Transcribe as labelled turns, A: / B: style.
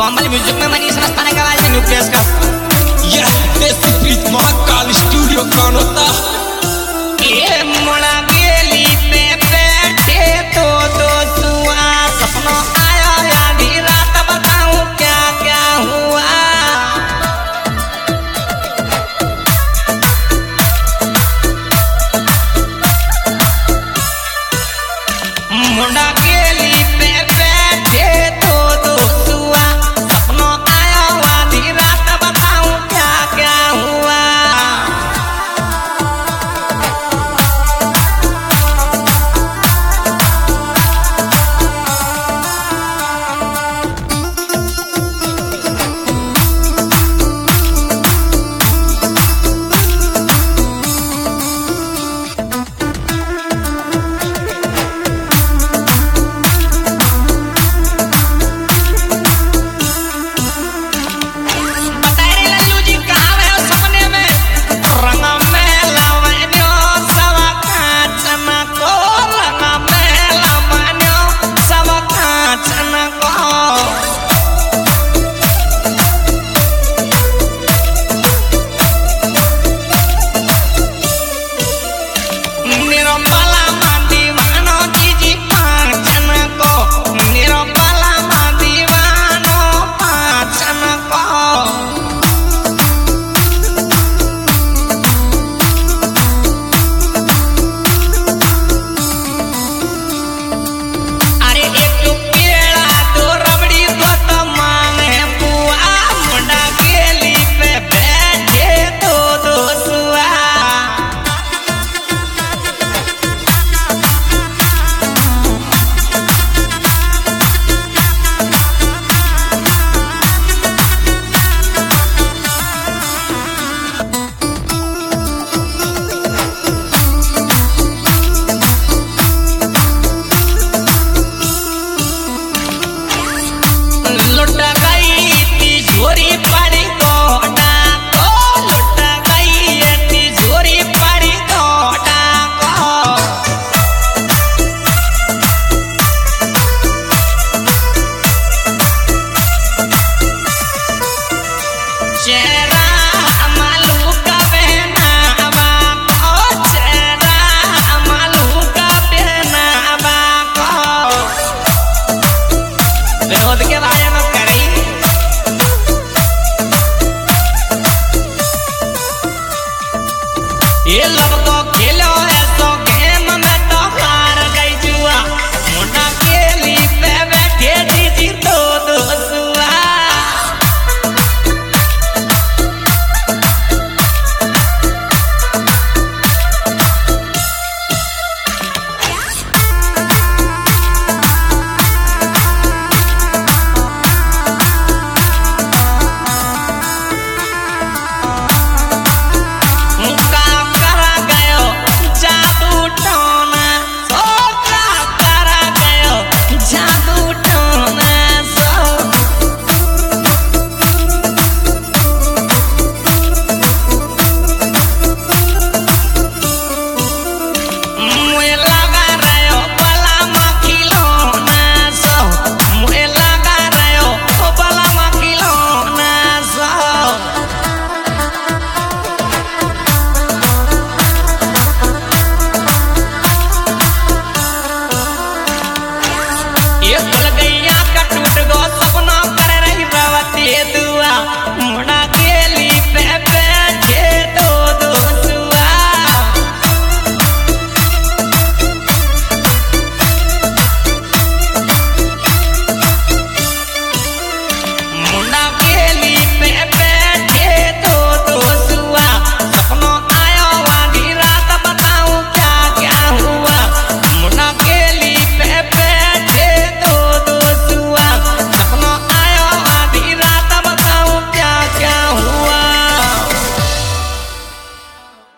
A: कोमल music में मनीष मस्ताना की आवाज में न्यूक्लियस का
B: यह देसी प्रीत महाकाल स्टूडियो कौन होता
A: ये मुड़ा गेली पे बैठे तो सुआ सपनों आया आधी रात बताऊं क्या क्या हुआ मुड़ा गेली पे बैठे तो सुआ सपनों आया आधी रात बताऊं क्या क्या हुआ ये लब को खेलो